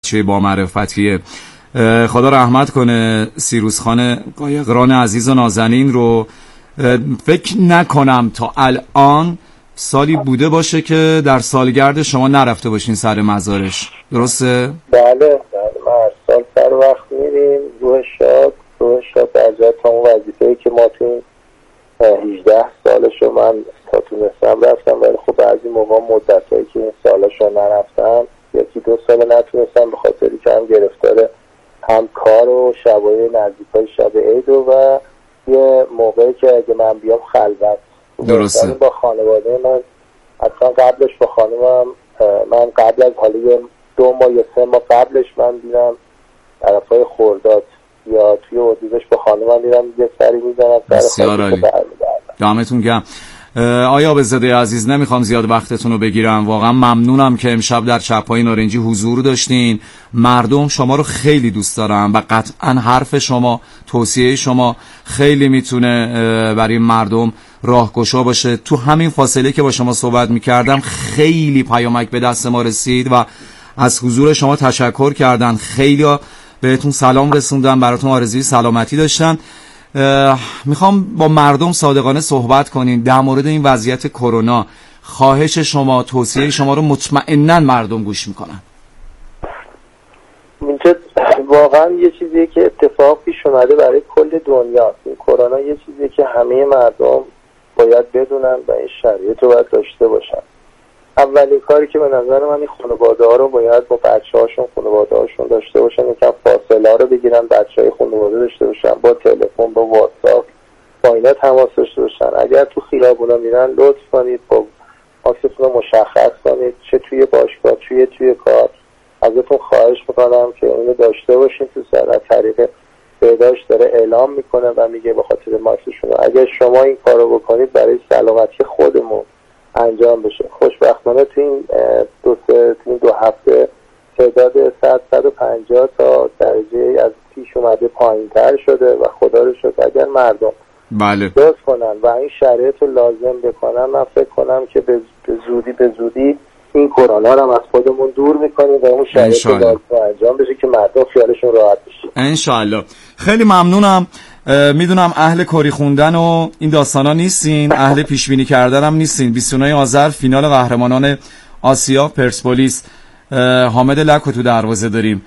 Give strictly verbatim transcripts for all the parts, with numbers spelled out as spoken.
بچه با معرفتیه. خدا رحمت کنه سیروس خان قایقران عزیز و نازنین رو. فکر نکنم تا الان سالی بوده باشه که در سالگرد شما نرفته باشین سر مزارش، درسته؟ بله بله، ما هر سال سر وقت میریم. روح شاد روح شاد در جهت همون وظیفه‌ای که ما تو این هجده سالشو من تا تونستم رفتم، ولی خب بعضی موقع مدتایی که این سالشو نرفتم، یکی دو سال نتونستم به خاطری که هم گرفتاره هم کار و شبای نزدیکای شب عید و یه موقعی که اگه من بیام خلوت درسته با خانواده من. اصلا قبلش با خانمم من قبل از حالی دو ماه یا سه ماه قبلش من دیدم طرفای خرداد یا توی اردیبهشت با خانمم دیدم یه سری میزنم. بسیار عالی، دمتون گرم. آیا عابدزاده عزیز نمیخوام زیاد وقتتون رو بگیرم، واقعا ممنونم که امشب در چپای نارنجی حضور داشتین. مردم شما رو خیلی دوست دارن و قطعا حرف شما، توصیه شما خیلی میتونه برای مردم راهگشا باشه. تو همین فاصله که با شما صحبت میکردم خیلی پیامک به دست ما رسید و از حضور شما تشکر کردن. خیلی بهتون سلام رسوندن، براتون آرزوی سلامتی داشتن. میخوام با مردم صادقانه صحبت کنین در مورد این وضعیت کرونا. خواهش شما، توصیه شما رو مطمئناً مردم گوش میکنن. اینجا واقعا یه چیزیه که اتفاق پیش اومده برای کل دنیا. این کرونا یه چیزیه که همه مردم باید بدونن و این شرایط رو باید داشته باشن. اولین کاری که به نظر من این خانواده ها رو باید با بچه هاشون خانواده هاشون داشته باشن، یکم فاصله ها رو بگیرن، بچه های خانواده داشته باشن، با تلفن با واتساپ با اینا تماس داشته باشن. اگر تو خیابونا میرن لطف کنید با ماسکتون رو مشخص کنید، چه توی باشگاه چه توی کار. ازتون خواهش میکنم که اینو داشته باشین تو سر. از طریق بهداشت داره اعلام میکنه و میگه به خاطر ماسکشون. اگر شما این کارو بکنید برای سلامتی خودمون انجام بشه. خوشبختانه تو این دو سه تو این دو هفته تعداد صد صد و پنجاه تا درجه از پیش اومده پایین‌تر شده و خدا رو شکر اگر مردم بله لطف کنن و این شرایط رو لازم بکنن، من فکر کنم که به زودی به زودی این کرونا رو از خودمون دور میکنیم و اون شرایط رو لازم انجام بشه که مردم خیالشون راحت بشه ان شاء الله. خیلی ممنونم. میدونم اهل کری خوندن و این داستانا نیستین، اهل پیش بینی کردن هم نیستین. بیست و نه آذر فینال قهرمانان آسیا پرسپولیس حامد لکو تو دروازه داریم.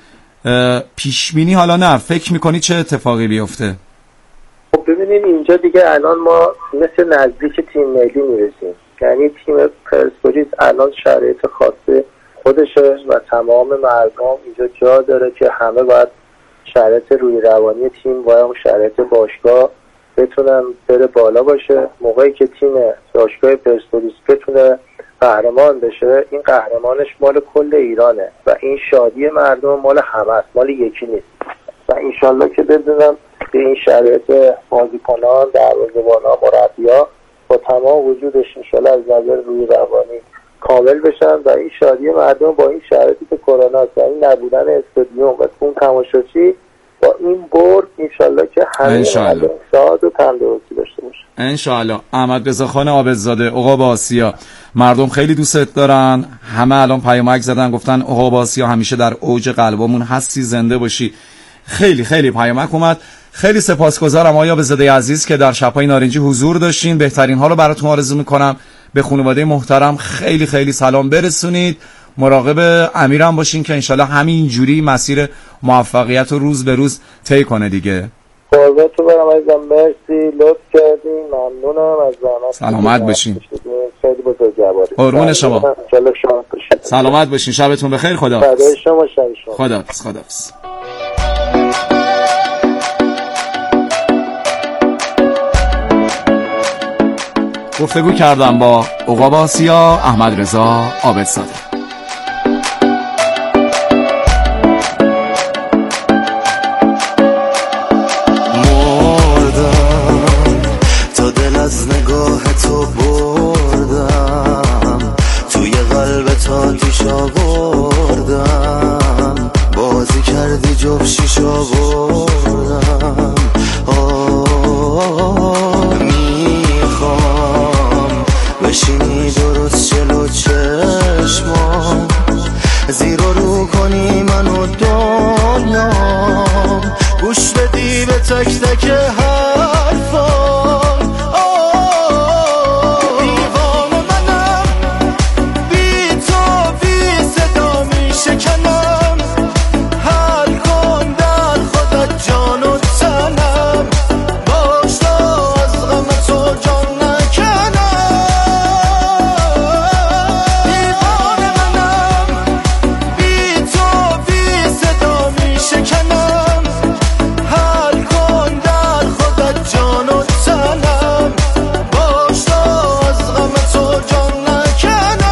پیش بینی حالا نه، فکر میکنی چه اتفاقی بیفته؟ خب ببینید اینجا دیگه الان ما مثل نزدیک تیم ملی میرسیم. یعنی تیم پرسپولیس الان شرایط خاص خودشه و تمام مردم اینجا جا داره که همه باید شرایط روی روانی تیم و اون شرایط باشگاه بتونن بره بالا باشه. موقعی که تیم باشگاه پرسپولیس بتونه قهرمان بشه، این قهرمانش مال کل ایرانه و این شادی مردم مال همه است، مال یکی نیست. و انشالله که بدونم به این شرایط بازیکنان، دروازه‌بانان، مربی‌ها با تمام وجودش انشالله از نظر روی روانی کامل بشن و این شادی مردم با این شرایطی که کرونا است و این نبودن استادیوم و اون تماشاچی با این برد انشالله که همه مردم شاد و تندرستی داشته باشن انشالله. احمد رضا خان عابدزاده، عقاب آسیا، مردم خیلی دوستت دارن. همه الان پیامک زدن گفتن عقاب آسیا همیشه در اوج قلبمون هستی، زنده باشی. خیلی خیلی پیامک اومد. خیلی سپاسگزارم آقای عابدزاده عزیز که در شب‌های نارنجی حضور داشتین. بهترین ها رو براتون آرزو میکنم. به خانواده محترم خیلی خیلی سلام برسونید. مراقب امیرم باشین که انشالله همین جوری مسیر موفقیت رو روز به روز طی کنه دیگه. قربونتون برم عزیزم، مرسی، لطف کردین، ممنونم از زحمت. سلامت باشین. خیلی بزرگواری. قربون شما. انشالله شاد باشین. سلامت باشین. شبتون بخیر. خدا. خدای شما شب شما. خداحافظ. خداحافظ. گفتگو کردم با عقاب آسیا، احمد رضا عابدزاده. مردم تا دل از نگاه تو بردم، توی قلب تا تیش آوردم، بازی کردی جب شیش آوردم. میخوام بشینی درست جلو چشم تک تک حرفان. دیوانه منم بی تو بی صدا می شکنم. حل کن در خودت جان و تنم. باش تا از غم تو جان نکنم. دیوانه منم بی تو بی صدا می شکنم. حل کن در خودت جان و تنم. باش تا از غم تو جان نکنم.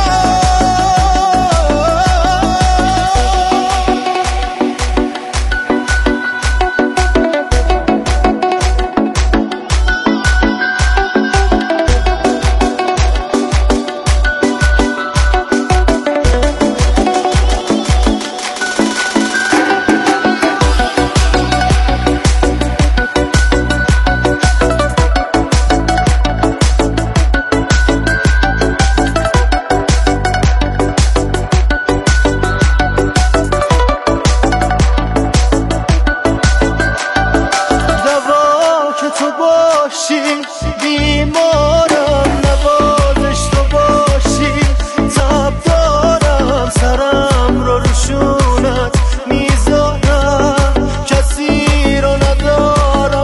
دوا که تو باشی بیمارم. نوازش تو باشی تب دارم. سرم رو روشونت میذارم. کسی رو ندارم.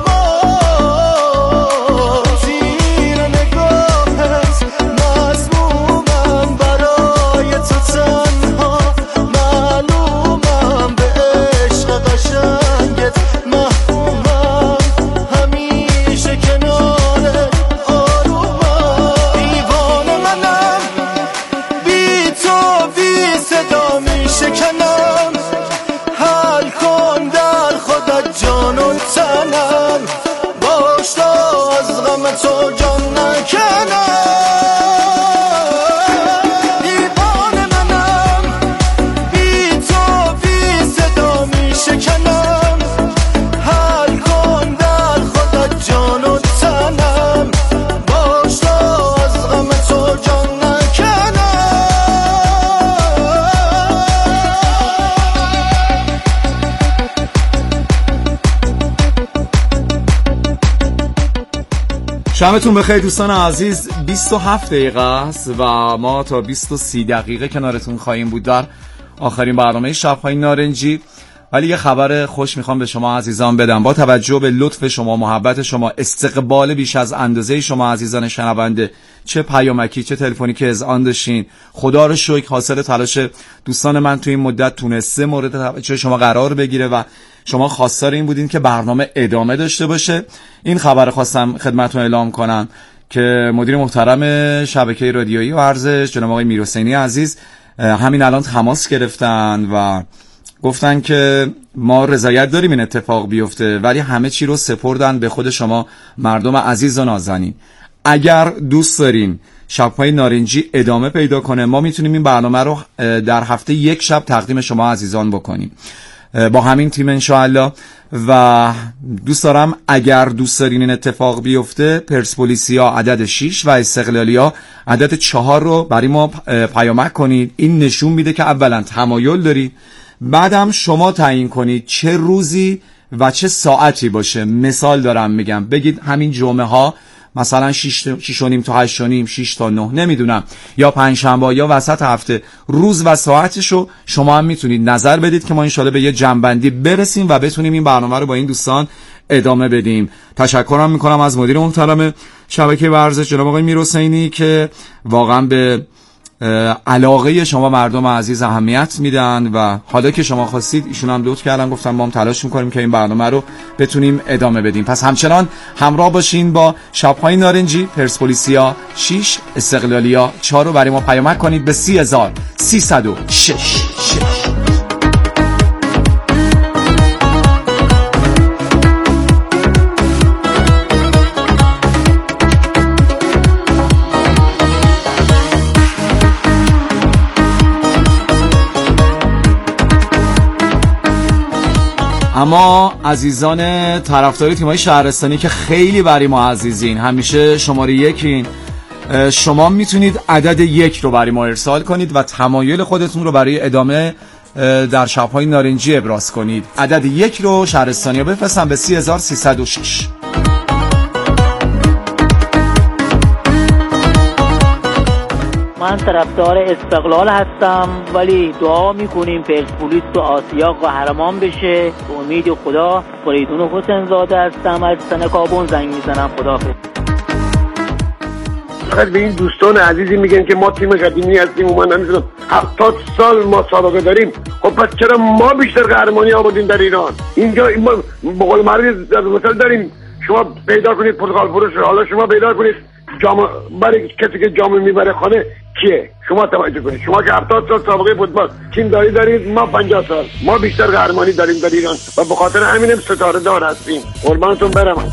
آه، زیر نگاهت مظلومم. برای تو تنها معلومم. به عشق قشنگت محکومم. همیشه کنارت آرومم. دیوانه منم بی تو بی صدا می شکنم. حل کن در خودت جان و تنم. باش تا از غم تو جان نکنم. دیوانه منم بی تو بی صدا می شکنم. حل کن در خودت جان و تنم. باش تا از غم تو جان نکنم. شبتون بخیر دوستان عزیز. بیست و هفت دقیقه است و ما تا بیست و سه دقیقه کنارتون خواهیم بود در آخرین برنامه شب‌های نارنجی. ولی یه خبر خوش میخوام به شما عزیزان بدم. با توجه به لطف شما، محبت شما، استقبال بیش از اندازه شما عزیزان شنونده، چه پیامکی چه تلفنی که اذعان داشتین، خدا رو شکر حاصل تلاش دوستان من تو این مدت تونسته مورد توجه شما قرار بگیره و شما خواستار این بودین که برنامه ادامه داشته باشه. این خبر خواستم خدمتتون اعلام کنم که مدیر محترم شبکه رادیویی و ورزش جناب آقای میرحسینی عزیز همین الان تماس گرفتن و گفتن که ما رضایت داریم این اتفاق بیفته، ولی همه چی رو سپردن به خود شما مردم عزیز و نازنین. اگر دوست دارین شب‌های نارنجی ادامه پیدا کنه، ما میتونیم این برنامه رو در هفته یک شب تقدیم شما عزیزان بکنیم با همین تیم انشاءالله. و دوست دارم اگر دوست دارین این اتفاق بیفته، پرسپولیسیا عدد شش و استقلالیا عدد چهار رو برای ما پیامک کنید. این نشون میده که اولا تمایل دارید، بعدم شما تعیین کنید چه روزی و چه ساعتی باشه. مثال دارم میگم، بگید همین جمعه ها مثلا شش و نیم تا هشت و نیم، شش تا نه، نمیدونم، یا پنجشنبه یا وسط هفته، روز و ساعتشو شما هم میتونید نظر بدید که ما انشالله به یه جنبندی برسیم و بتونیم این برنامه رو با این دوستان ادامه بدیم. تشکرم میکنم از مدیر محترم شبکه ورزش جناب آقای میرحسینی که واقعا به علاقه شما مردم عزیز اهمیت میدن و حالا که شما خواستید ایشون هم لطف کردن، گفتن ما هم تلاش میکنیم که این برنامه رو بتونیم ادامه بدیم. پس همچنان همراه باشین با شب‌های نارنجی. پرسپولیسیا شش، استقلالیا چهار رو برای ما پیامک کنید به سی هزار سیصد و شش. اما عزیزان طرفدار تیم‌های شهرستانی که خیلی برای ما عزیزین، همیشه شماره یکین، شما میتونید عدد یک رو برای ما ارسال کنید و تمایل خودتون رو برای ادامه در شب‌های نارنجی ابراز کنید. عدد یک رو شهرستانی‌ها بفرستن به سی هزار سیصد و شش. من طرفدار استقلال هستم ولی دعا میکنیم پرسپولیس تو آسیا قهرمان بشه. به امید خدا. فریدون حسین زاده هستم از سنکابون زنگ میزنم. خداحافظ. فقط به این دوستان عزیزی میگن که ما تیم قدیمی هستیم و من نمیدونم هفتاد سال ما سابقه داریم. خب پس چرا ما بیشتر قهرمانی آوردیم در ایران؟ اینجا ما بقول معروف مثلا داریم. شما پیدا کنید پرتغال فروش، حالا شما پیدا کنید جام برای کسی که جام میبره خانه کیه؟ شما توجه کنید. شما که هفتاد سال سابقه فوتبال تیم داری دارید، ما پنجاه سال. ما بیشتر قهرمانی داریم در ایران و به خاطر همینم ستاره دار هستیم. قربانتون برم.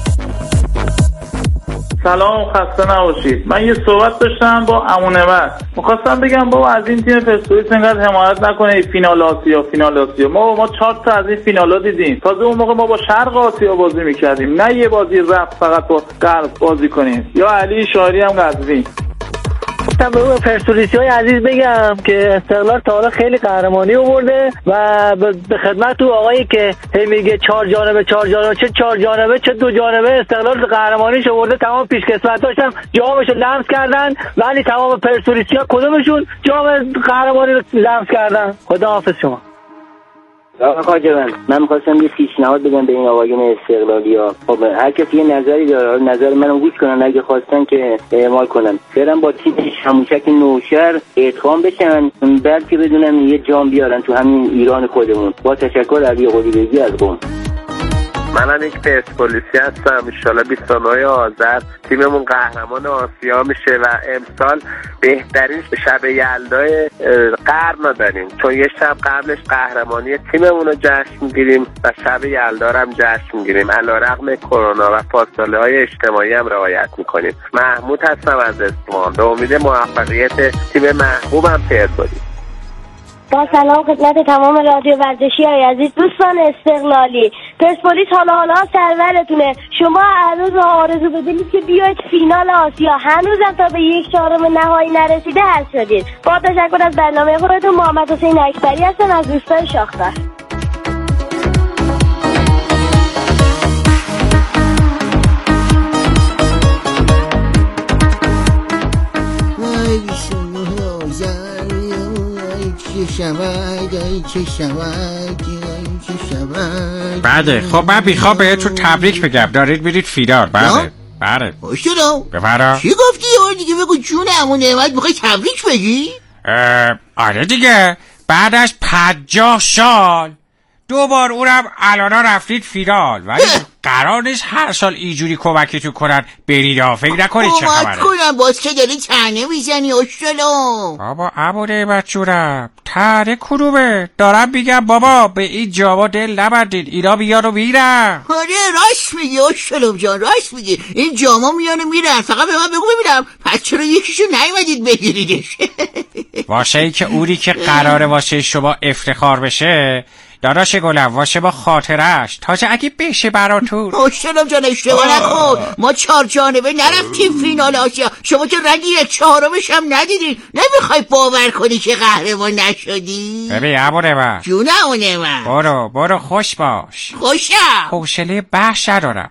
سلام، خسته نباشید. من یه صحبت داشتم با امونمت. می‌خواستم بگم بابا از این تیم پرسپولیس انقدر حمایت نکنید. فینال آسیا فینال آسیا ما ما چهار تا از این فینالا دیدیم. تازه اون موقع ما با شرق آسیا بازی می‌کردیم، نه یه بازی رفت فقط با غرب بازی کنیم. یا علی شاعری هم قزوین. گفتم به اون پرسپولیسی‌های عزیز بگم که استقلال تا حالا خیلی قهرمانی آورده و به خدمت تو آقایی که هی میگه چهار جانبه چهار جانبه چه چهار جانبه چه دو جانبه استقلال قهرمانیش آورده. تمام پیشکسوتاش هم جامشو لمس کردن ولی تمام پرسپولیسی‌ها کدومشون جام قهرمانی رو لمس کردن. خداحافظ شما. آقا جان، من می‌خواستم یه پیشنهاد بدم به این آقایون استقلالیا. خب هر کسی یه نظری داره، نظر منو گوش کنن، اگه خواستن که اعمال کنن. برن با تیم شموشک نوشهر ادغام بشن، بلکه بدونم یه جام بیارن تو همین ایران خودمون. با تشکر علی قلیبگی از قم. منم یک پرسپولیسی هستم. ان شاءالله بیست و نه آذر تیممون قهرمان آسیا میشه و امسال بهترین شب یلدای قرن داریم، چون یه شب قبلش قهرمانی تیممون رو جشن میگیریم و شب یلدا رو هم جشن میگیریم. علیرغم کرونا و فاصله های اجتماعی هم رعایت میکنیم. محمود هستم از اصفهان. به امید موفقیت تیم محبوبم پرسپولیس. با سلام خدمت تمام رادیو ورزشی های عزیز دوستان استقلالی. پرسپولیس حالا حالا سرورتونه. شما هنوز آرزو بدونید که بیاید فینال آسیا. هنوزم تا به یک چهارم نهایی نرسیده حل شدید. با تشکر از برنامه خودتون. محمد حسین اکبری هستم از روستای شاختر. بله خب من بیخوام بهتون تبریک بگم. دارید میرید فینال. بله بله اشترام بفرا. چی گفتی یه دیگه بگو جون عمو نعمت میخوای تبریک بگی؟ آره دیگه بعد از پنجاه سال دوبار اونم الانا رفتید فینال ولی قرار نیست هر سال اینجوری کمکتون کنن برید ها. فکر نکنید چه خبره. کمک کنم باز که داری تنه میزنی اشترام. بابا عمو نعمت جونم تنه کروبه دارم میگم بابا به این جاوا دل نبندید. اینا بیان و میرن. آره راست میگی اشترام جان، راست میگی. این جاما میان و میرن. فقط به من بگو ببینم پس چرا یکیشو نیومدید بگیریدش؟ واسه این که اونی که قراره واسه شما افتخار بشه داداش گلم واسه با خاطرش تازه اگه بشه براتون. اشترام جان اشتباه نکن. ما چهار جانبه نرفتیم فینال آسیا. شما که رنگ یک چهارمش هم ندیدین. نمیخوای باور کنی که قهرمان نشدی؟ ببین عمونه من جونه عمونه من برو برو خوش باش. خوشم حوصله بحث ندارم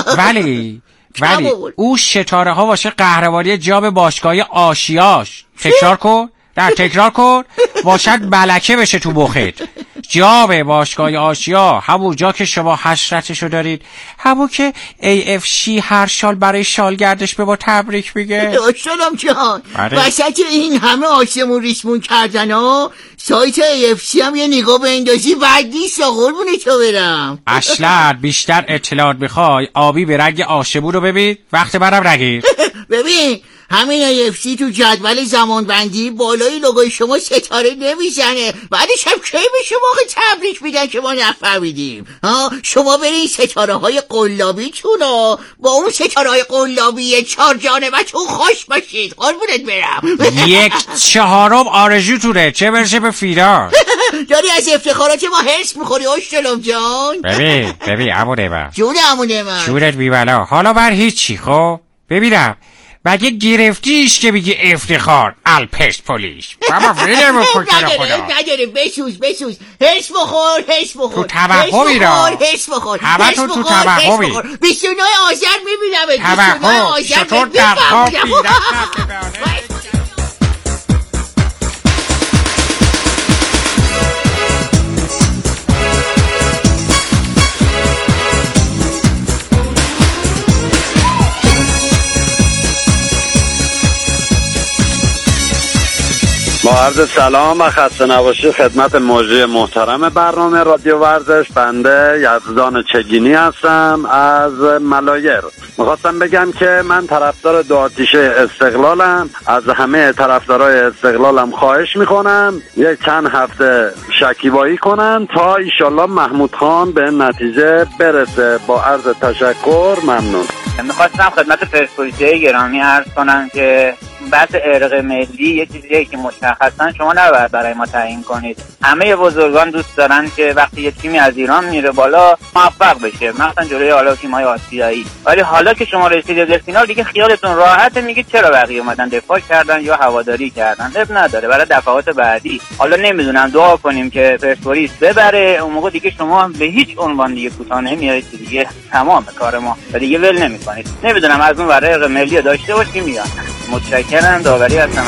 ولی ولی او ستاره ها واسه قهرمانی جام باشگاهی آسیاش تکرار کن در تکرار کن واسه ملکه بشه تو مخت. جام باشگاه آسیا همون جا که شما حسرتشو دارید، همون که ای اف سی هر سال برای سالگردش به ما تبریک میگه. اشترام جان وسط این همه آسمون ریسمون کردن ها سایت ای اف سی هم یه نگاه به اندازی بعد نیست قربونه تو برم. اصلا بیشتر اطلاعات میخوای آبی به رنگ آسمون رو ببین. وقت برم نگیر. ببین همین ای اف سی تو جدول زمانبندی بالای لوگوی شما ستاره نمیزنه. بعدش هم کی به شما تبریک میدن که ما نفهمیدیم. ها شما برین ستاره های قلابیتون ها با اون ستاره های قلابی چهار جانبتون خوش باشید. قربونت برم. یک چهارم آرزوتونه چه برسه به فینال. داری از افتخارات ما حرص میخوری اشترام جان. ببین ببین عمو نعمت جون عمو نعمت جونت بیبلا. حالا بر هیچی. خب ببینم مگه گرفتیش که بگی افتخار الپرسپولیس؟ بابا ویله بکن که خدا نداره بشوش بشوش هش بخور هش بخور تو توهمی را هش بخور همه تو تو توهمی بیست و نه آذر میبینم توهم چطور در خواب بیرد با عرض سلام و خسته نباشی خدمت موجی محترم برنامه رادیو ورزش. بنده یزدان چگینی هستم از ملایر. میخواستم بگم که من طرفدار دو آتیشه استقلالم. از همه طرفدارای استقلالم خواهش میکنم یک چند هفته شکیبایی کنن تا ایشالله محمود خان به نتیجه برسه. با عرض تشکر ممنون. میخواستم خدمت پرسپولیسی گرامی عرض کنم که بحث ارق ملی یه چیزیه که مشخصا شما نباید برای ما تعیین کنید. همه بزرگان دوست دارن که وقتی یه تیمی از ایران میره بالا موفق بشه، مثلا جلوی حالا تیم‌های آسیایی. ولی حالا که شما رسیدید به فینال دیگه خیالتون راحته، میگید چرا بقیه اومدن دفاع کردن یا هواداری کردن. اب نداره برای دفعات بعدی. حالا نمیدونم دعا کنیم که پرسپولیس ببره، اون موقع دیگه شما به هیچ عنوان دیگه کوتاه نمیایید، دیگه تمام کار ما و دیگه ول نمی‌کنید. نمیدونم از اون برای ارق ملی داشته باشیم یا متشکرم. داوری هستم.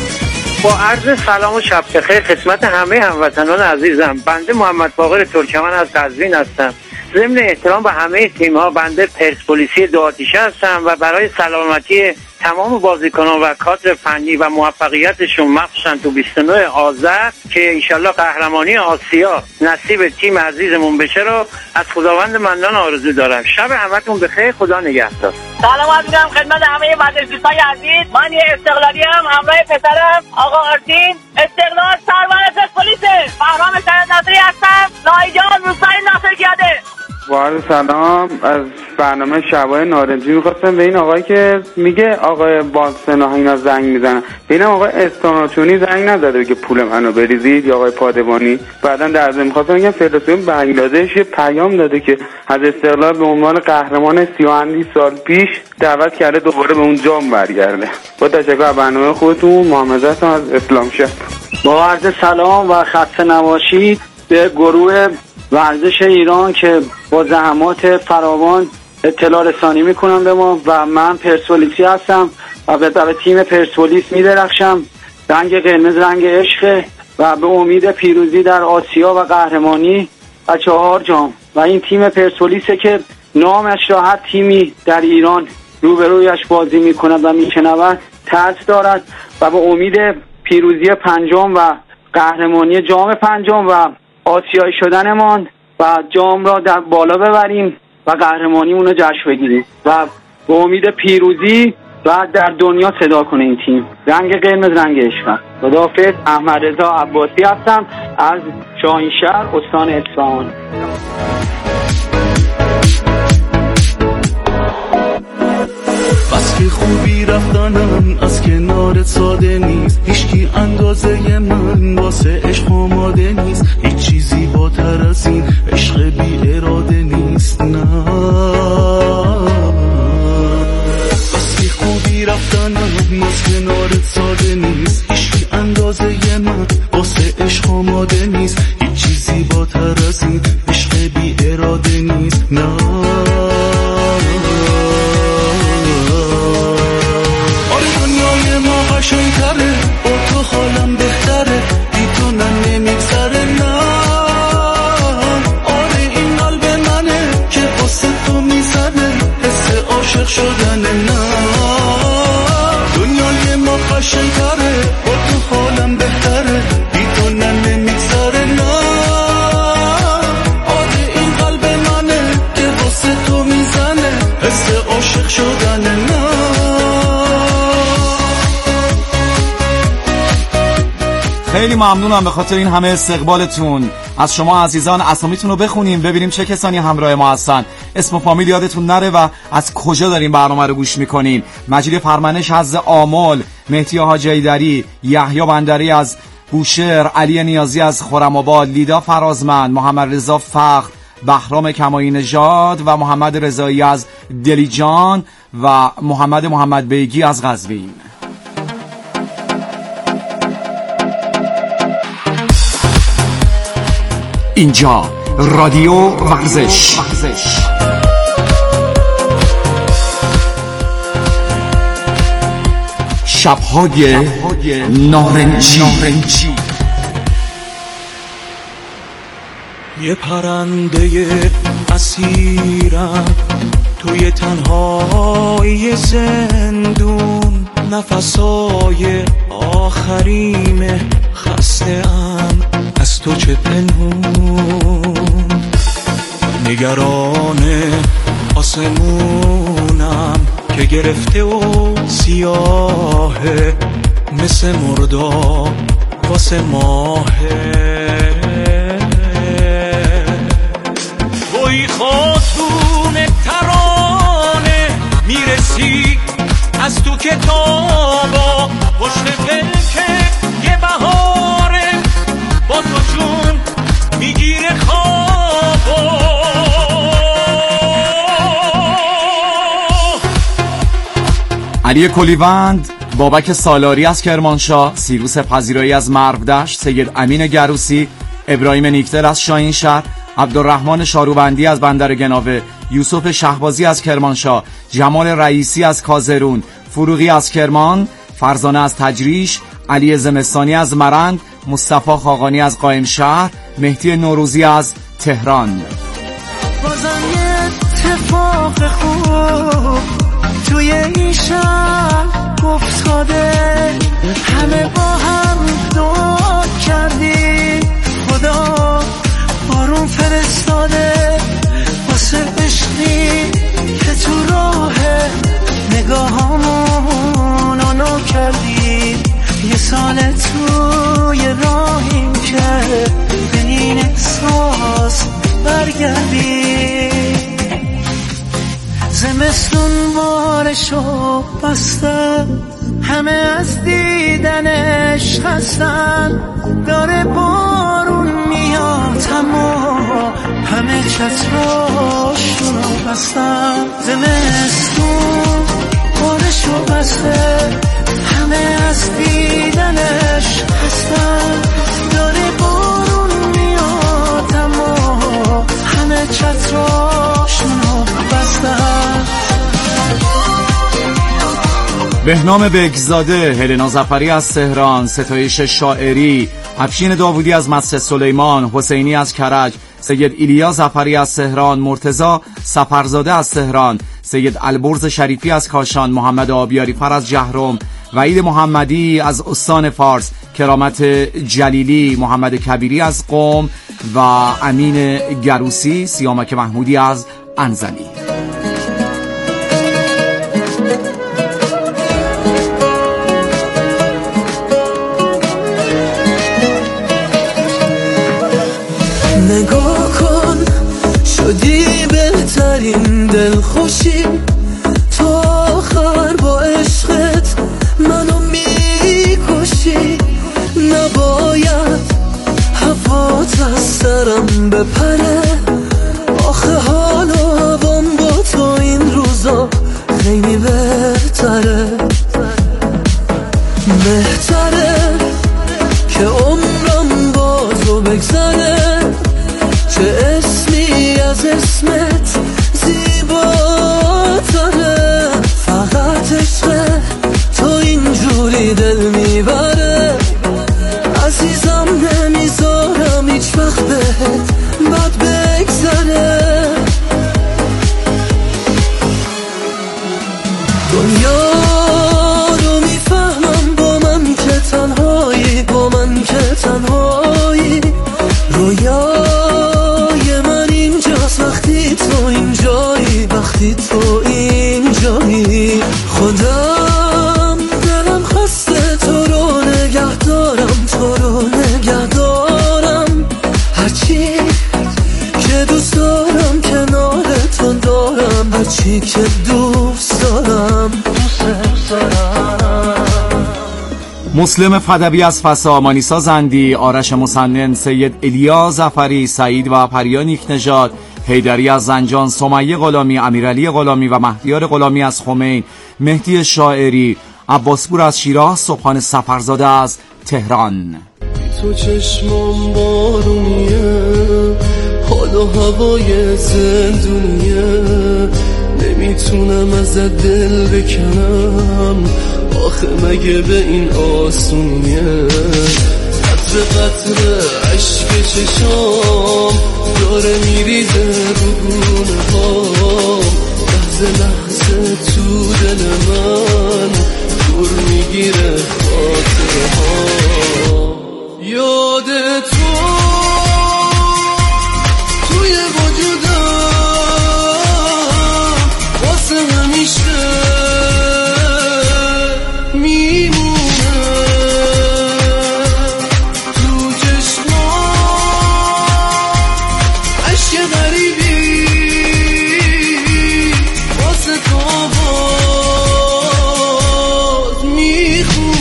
با عرض سلام و شب بخیر خدمت همه هموطنان عزیزم. بنده محمد باقر ترکمن از قزوین هستم. ضمن احترام به همه تیم‌ها بنده پرسپولیسی دو آتیشه هستم و برای سلامتی تمام بازیکنان و کادر فنی و موفقیتشون مخصوصا تو بیست و نه آذر که انشالله قهرمانی آسیا نصیب تیم عزیزمون بشه رو از خداوند منان آرزو دارم. شب همتون بخیر، خدا نگهدار. سلام عرض می‌کنم خدمت همه ورزش‌دوستان عزیز. من یه استقلالی ام، همراه پسرم آقا آرتین. استقلال سرور پرسپولیس. بهرام سید ناصری هستم. نایجان روستای ناصرگیاده. با عرض سلام از برنامه شبای نارنجی میخواستم به این آقایی که میگه آقای باکسن ها اینا زنگ میزنن، به اینم آقای استاناچونی زنگ نداده بگه پول منو بریزید یا آقای پادوانی. بعدا در ضمن میخواستم بگم فدراسیون بنگلادش یه پیام داده که از استقلال به عنوان قهرمان سی و اندی سال پیش دعوت کرده دوباره به اون جام برگرده. با تشکر از برنامه خودتون. محمد هستم از اسلامشهر. با عرض سلام و خسته نباشید به گروه ورزش ایران که با زحمات فراوان اطلاع رسانی میکنن به ما و من پرسپولیسی هستم و به تیم پرسپولیس میدرخشم. رنگ قرمز رنگ عشق و به امید پیروزی در آسیا و قهرمانی و چهار جام و این تیم پرسپولیسه که نامش را هر تیمی در ایران روبرویش بازی میکند و میشنود ترس دارد و به امید پیروزی پنجم و قهرمانی جام پنجم و آسیایی شدنمان و جام را در بالا ببریم و قهرمانیمون رو جشن بگیریم و به امید پیروزی و در دنیا صدا کنه این تیم. رنگ قرمز رنگ عشق. خداحافظ. احمد رضا عباسی هستم از شاهینشهر استان اصفهان. بس که خوبی رفتنم از کنارت ساده نیست، هیچکی اندازه من واسه عشق آماده نیست، هیچ چیزی بالاتر از این عشق بی اراده نیست. نه بس که خوبی رفتنم از کنارت ساده نیست، هیچکی اندازه من واسه عشق آماده نیست، هیچ چیزی بالاتر از این عشق بی اراده نیست. نه قشنگ‌تره با تو حالم بهتره، بی تو نه نمیگذره. نه آره این قلب منه که واسه تو میزنه، حس عاشق شدنه. نه دنیای ما قشنگ‌تره با تو حالم بهتره، بی تو نه نمیگذره. نه آره این قلب منه که واسه تو میزنه، حس عاشق شدنه. نه خیلی ممنونم به خاطر این همه استقبالتون. از شما عزیزان اسامیتون رو بخونیم ببینیم چه کسانی همراه ما هستن، اسم و فامیل یادتون نره و از کجا داریم برنامه رو گوش میکنیم. مجید پرمنش از آمل، مهدی حاجیدری، یحیی بندری از بوشهر، علی نیازی از خرم‌آباد، لیدا فرازمند، محمد رضا فخر، بهرام کمایی نژاد و محمد رضایی از دلیجان و محمد محمد بیگی از قزوین. اینجا رادیو ورزش. شب‌های نارنجی. یه پرنده اسیرم توی تنهایی زندون، نفسای آخریم خسته‌ام از تو چه پنهون، نگران آسمونم که گرفته و سیاهه، مثل مردا واسه ماهه. توی خاتون ترانه میرسی از تو کتابا، پشت پلکه یه بهاره با تو جون میگیره خوابا. علی کلیوند، بابک سالاری از کرمانشاه، سیروس پذیرایی از مرودشت، سید امین گروسی، ابراهیم نیکدل از شاهینشهر، عبدالرحمن شاروبندی از بندر گناوه، یوسف شهبازی از کرمانشاه، جمال رئیسی از کازرون، فروغی از کرمان، فرزانه از تجریش، علی زمستانی از مرند، مصطفی خاقانی از قائمشهر، مهدی نوروزی از تهران. بازم یه اتفاق خوب توی این شهر افتاده، همه با هم دعا کردی خدا بارون فرستاده، واسه عشقی که تو راه نگاهامون آنو کردی. یه سال توی راهیم که به این احساس برگردی. زمستون بارشو بسته، همه از دیدنش خستن، داره بارون میاد اما همه چتراشونو بستن. زمستون بارشو بسته، همه از دیدنش خستن، داره بارون میاد اما همه چتراشونو بستن. بهنام بگزاده، هلنا ظفری از تهران، ستایش شاعری، افشین داوودی از مسجد سلیمان، حسینی از کرج، سید ایلیا ظفری از تهران، مرتضی سفرزاده از تهران، سید البرز شریفی از کاشان، محمد آبیاری فر از جهرم، وحید محمدی از استان فارس، کرامت جلیلی، محمد کبیری از قم و امین گروسی، سیامک محمودی از انزلی. نگاه کن شدی بهترین دلخوشی، تو آخر با عشقت منو میکشی. نباید هوات از سرم بپره، آخه حال و هوام با تو این روزا خیلی بهتره. بهتره که عمرم با تو بگذره، چه اسمی از اسمت زیباتره. فقط عشق تو اینجوری دل میبره، عزیزم نمیذارم هیچ وقت بهت بد بگذره. دنیا رو میفهمم با من که تنهایی، با من که تنهایی. رویای من اینجاست وقتی تو اینجایی، وقتی تو اینجایی. خودم دلم خسته تو رو نگه دارم، تو رو نگه دارم. هرچی که دوست دارم کنار تو دارم، هرچی که دوست دارم دوست دارم. مسلم فدوی از فسا، مانیسا زندی، آرش مسنن، سید ایلیا ظفری، سعید و پریا نیکنژاد، حیدری از زنجان، سمیه غلامی، امیرعلی غلامی و مهدیار غلامی از خمین، مهدی شاعری، عباسپور از شیراز، صبحان سفرزاده از تهران. تو چشمام بارونیه، حال و هوای زندونیه، نمیتونم ازت دل بکنم، آخه مگه به این آسونیه؟ قطر قطر عشق چشام داره میریزه رو گونه ها، لحظه لحظه تو دل من دور میگیره خاطره ها. یاد تو توی وجودم واسه همیشه میمونه، تو چشمام عشق غریبی واسه تو باز میخونه.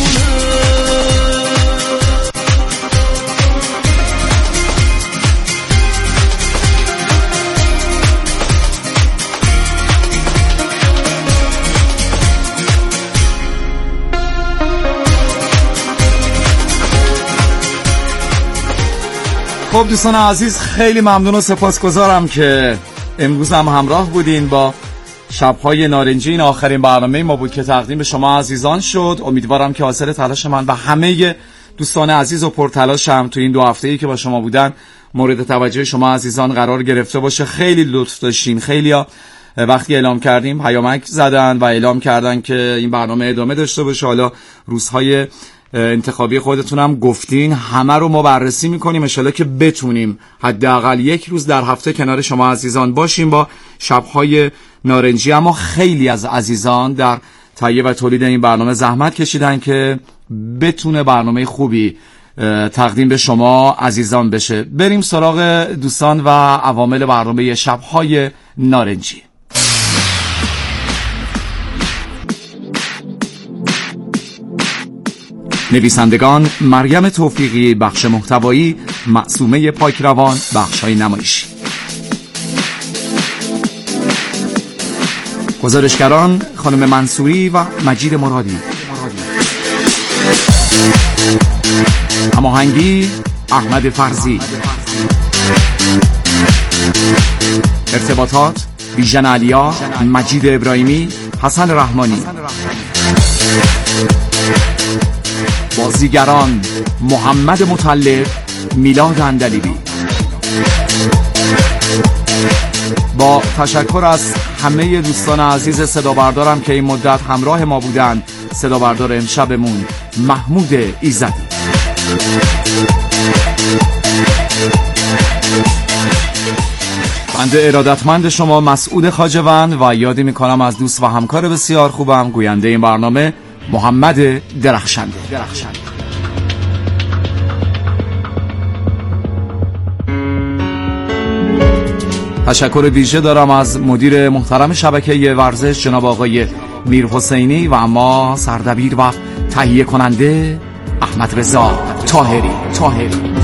خب دوستان عزیز، خیلی ممنون و سپاسگزارم که امروز هم همراه بودین با شب‌های نارنجی. این آخرین برنامه ما بود که تقدیم به شما عزیزان شد. امیدوارم که حاصل تلاش من و همه دوستان عزیز و پرتلاشم تو این دو هفته‌ای که با شما بودن مورد توجه شما عزیزان قرار گرفته باشه. خیلی لطف داشتین. خیلیا وقتی اعلام کردیم پیامک زدن و اعلام کردن که این برنامه ادامه داشته باشه. حالا روزهای انتخابی خودتونم گفتین، همه رو ما بررسی میکنیم ان شاءالله که بتونیم حداقل یک روز در هفته کنار شما عزیزان باشیم با شب‌های نارنجی. اما خیلی از عزیزان در تهیه و تولید این برنامه زحمت کشیدن که بتونه برنامه خوبی تقدیم به شما عزیزان بشه. بریم سراغ دوستان و عوامل برنامه شب‌های نارنجی. نویسندگان مریم توفیقی بخش محتوایی، معصومه پاکروان بخش‌های نمایشی. گزارشگران خانم منصوری و مجید مرادی. هماهنگی احمد فرزی. ارتباطات بیژن علیا، مجید ابراهیمی، حسن رحمانی. بازیگران محمد مطلب، میلاد اندلیبی. با تشکر از همه دوستان عزیز صدا بردارم که این مدت همراه ما بودن. صدا بردار امشبمون محمود ایزدی. بنده ارادتمند شما مسعود خواجه‌وند و یادی میکنم از دوست و همکار بسیار خوبم گوینده این برنامه محمد درخشنده. درخشنده. تشکر ویژه دارم از مدیر محترم شبکه ورزش جناب آقای میر حسینی و اما سردبیر و تهیه کننده احمد رضا طاهری. طاهری.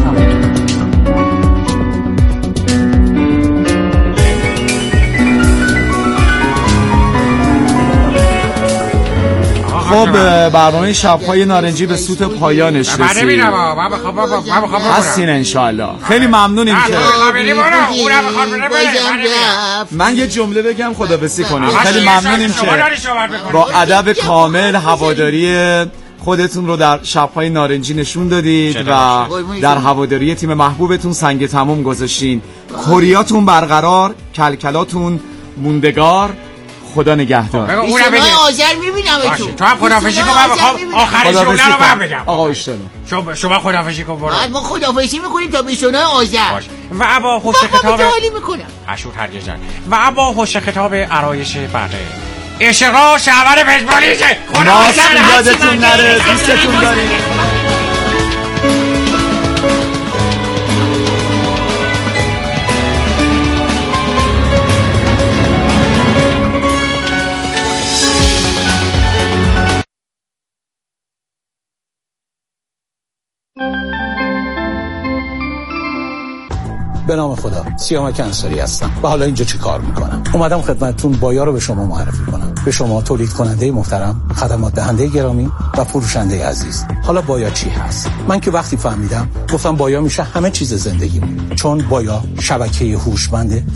خب برنامه شب‌های نارنجی به سوت پایانش رسید. من نمیرم من بخوام من بخوام هستین انشالله. خیلی ممنونیم که من یه جمله بگم خداحافظی کنیم. خیلی ممنونیم که با ادب کامل هواداری خودتون رو در شب‌های نارنجی نشون دادید و در هواداری تیم محبوبتون سنگ تموم گذاشتین. کوریاتون برقرار، کلکلاتون موندگار. خدا نگهدار. اونم آذر میبینمتون. تو هم خداحافظی کن. من بخوام آخرین جمله رو من بگم. آقا اشتباه. شما شما خداحافظی کن برو. ما خداحافظی میکنیم تا بیست و نه آذر. و با خوش خطاب عالی میکنم. اشور هرگز جان. و با خوش خطاب آرایش بقیه. اشقا شهر پرسپولیسه. خدا یادتون نره. دوستتون داریم. به نام خدا، سیامک انصاری هستم و حالا اینجا چه کار میکنم؟ اومدم خدمتتون بایا رو به شما معرفی کنم، به شما تولید کننده محترم، خدمات دهنده گرامی و فروشنده عزیز. حالا بایا چی هست؟ من که وقتی فهمیدم گفتم بایا میشه همه چیز زندگیمون، چون بایا شبکه هوشمند